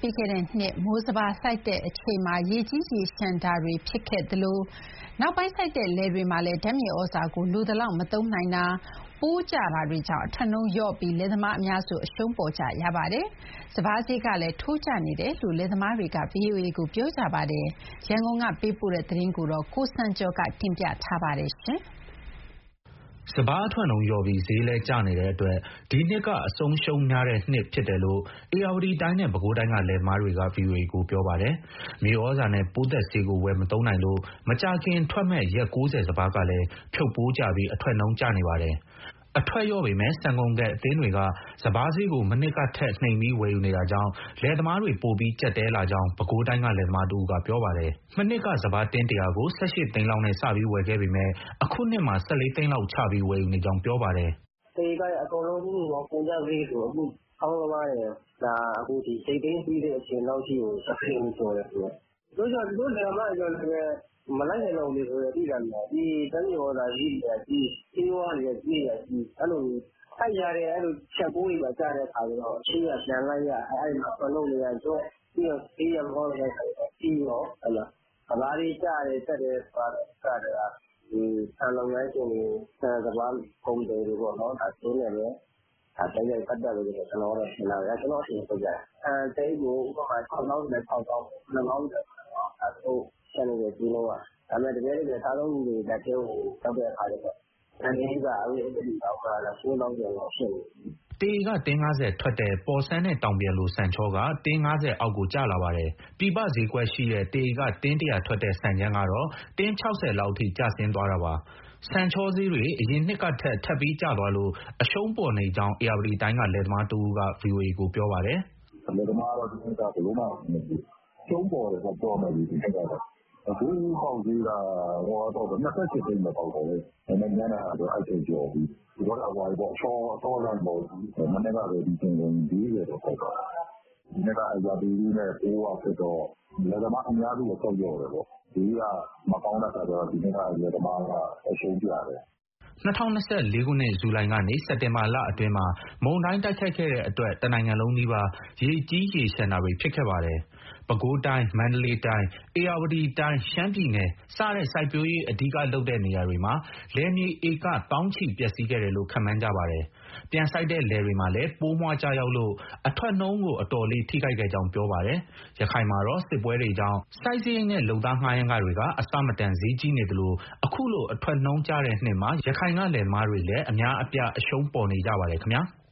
ပြီးခဲ့တဲ့နှစ်မိုးစပါးစိုက်တဲ့အချိန်မှာရေကြီးရေလျှံတာတွေဖြစ်ခဲ့သလိုနောက်ပိုင်းစိုက်တဲ့လယ်တွေမှာလည်းဓာတ်မြေဩဇာကိုလိုသလောက်မသုံးနိုင်တာပိုးကျတာတွေကြောင့်အထွက်နှုန်းလျော့ပြီးလယ်သမားအများစုအရှုံးပေါ်ကြရပါတယ်။စပါးဈေးကလည်းထိုးကျနေတယ်လို့လယ်သမားတွေက VOA ကိုပြောကြပါတယ်။ရန်ကုန်ကပေးပို့တဲ့သတင်းကိုကိုစံကျော်ကတင်ပြထားပါတယ်။စပါးအထွက်နှုန်းလျော့ပြီးဈေးလည်းကျနေတဲ့အတွက်ဒီနှစ်ကအဆုံးရှုံးများတဲ့နှစ်ဖြစ်တယ်လို့ဧရာဝတီတိုင်းနဲ့ပဲခူးတိုင်းကလယ်သမားတွေက VOA ကိုပြောပါတယ်။မြေဩဇာနဲ့ပိုးသက်ဆေးကိုဝယ်မသုံးနိုင်လို့မကြာခင်ထွက်မဲ့ရက်90စပါးကလည်းဖြုတ်ပိုးကျပြီးအထွက်နှုန်းကျနေပါတယ်။အထွက်လျော့ပေမဲ့ဆန်ကုန်သည်အသင်းတွေကစပါးဈေးကိုမနှစ်ကထက်နှိမ်ပြီးဝယ်ယူနေတာကြောင့်လယ်သမားတွေပိုပြီးကျပ်တဲလာကြောင်းပဲခူးတိုင်းကလယ်သမားတဦးကပြောပါတယ်။မနှစ်ကစပါးတင်း100ကို18သိန်းလောက်နဲ့စပြီးဝယ်ခဲ့ပေမဲ့အခုနှစ်မှာ14သိန်းလောက်ချပြီးဝယ်ယူနေကြောင်းပြောပါတယ်။တေကအကုန်လုံးကြီးပေါ့ကုန်ကြဈေးဆိုအခုအောင်းသမားတွေဒါအခုဒီစိတ်သိမ်းပြီးတဲ့အချိန်လောက်ကြီးကိုစပိန်ကျော်တယ်ဆိုတော့တို့လယ်သမားတွေလည်းမလိုက်နိုင်တော့ဘူးဆိုတော့ပြည်တယ်ဒီတန်းရောသာကြီးတွေကြီးအေးဝါးတွေကြီးရကြီးအဲ့လိုထိုက်ရတယ်အဲ့လိုချက်ပိုးတွေပါကြတဲ့အခါကျတော့ရှေ့ကပြန်လိုက်ရအဲ့မှာဘလုံးတွေတော့ပြီးတော့အေးရမောတဲ့ပြီးတော့အဲ့လိုကဘာတွေကြားတယ်တက်တယ်ဆိုတာကဒီဆန်လုံးလိုက်ရှင်ဆန်စပါးပုံတယ်တွေပေါ့နော်ဒါသိနေတယ်အဲ့ဒါပတ်တယ်လို့ကျွန်တော်တော့ရှင်းလာတယ်ကျွန်တော်အရင်ပြောကြတယ်တိတ်ကိုဥပမာ6000နဲ့6000 9000အဲ့လိုဆန်တွေဒီလိုကဒါပေမဲ့တကယ်လို့သားလုံးကြီးတွေလက်ထဲကိုတောက်တဲ့အခါကျတော့အန်ဒီကအဲ့ဒီတော့ကလည်း9000ကျော်လောက်ဖြစ်နေတေကတင်း90ထွက်တဲ့ပေါ်ဆန်းနဲ့တောင်ပြန်လိုဆန်ချောကတင်း90အောက်ကိုကျလာပါတယ်။ပြပဈေးကွက်ရှိတဲ့တေကတင်း100ထွက်တဲ့ဆန်ချမ်းကတော့တင်း60လောက်ထိကျဆင်းသွားတာပါ။ဆန်ချောဈေးတွေအရင်နှစ်ကထပ်ပြီးကျသွားလို့အရှုံးပေါ်နေကြောင်းဧရာဝတီတိုင်းကလယ်သမားတဦးက VOA ကိုပြောပါတယ်။လယ်သမားတော့ဒီကဘယ်လိုမှမဖြစ်။ရှုံးပေါ်တယ်ဆိုတော့မယ်ဒီနှစ်ကတော့အခုပေါက်သေးတာဟောတော့28သိန်းမပေါက်တော့ဘူး။နည်းနည်းတော့အဲ့ချိန်ကျော်ပြီ။ဒီတော့ဟိုပေါ့ရှောတော့လိုက်ပေါ့မနေ့ကပဲဒီချိန်ကုန်40တော့ပေါက်တော့ဒီနေ့ကရာသီဥတုနဲ့ပိုးဝဖြစ်တော့လယ်သမားအများစုတော့ဆောက်ရောတယ်ပေါ့။ဒီကမကောင်းတဲ့ခါကျတော့ဒီနေ့ကလယ်သမားကအရှုံးပြတယ် 2024ခုနှစ်ဇူလိုင်ကနေစက်တင်ဘာလအတွင်းမှာမုန်တိုင်းတိုက်ခတ်ခဲ့တဲ့အတွက်တနိုင်ငံလုံးနီးပါးရေကြီးရေလျှံတာတွေဖြစ်ခဲ့ပါတယ်။ပဲခူးတိုင်းမန္တလေးတိုင်းဧရာဝတီတိုင်းရှမ်းပြည်နယ်စတဲ့စိုက်ပျိုးရေးအဓိကလုပ်တဲ့နေရာတွေမှာလယ်မြေဧကတောင်းချီပျက်စီးခဲ့တယ်လို့ခန့်မှန်းကြပါတယ်။ပြန်စိုက်တဲ့လယ်တွေမှာလည်းပိုးမွှားကျရောက်လို့အထွက်နှုန်းကိုအတော်လေးထိခိုက်ခဲ့ကြောင်းပြောပါတယ်။ရခိုင်မှာတော့စစ်ပွဲတွေကြောင့်စိုက်စရိတ်နဲ့လုပ်သားငှားရမ်းခတွေကအဆမတန်ဈေးကြီးနေသလိုအခုလိုအထွက်နှုန်းကျတဲ့နှစ်မှာရခိုင်ကလယ်သမားတွေလည်းအများအပြားအရှုံးပေါ်နေကြပါတယ်ခင်ဗျာ။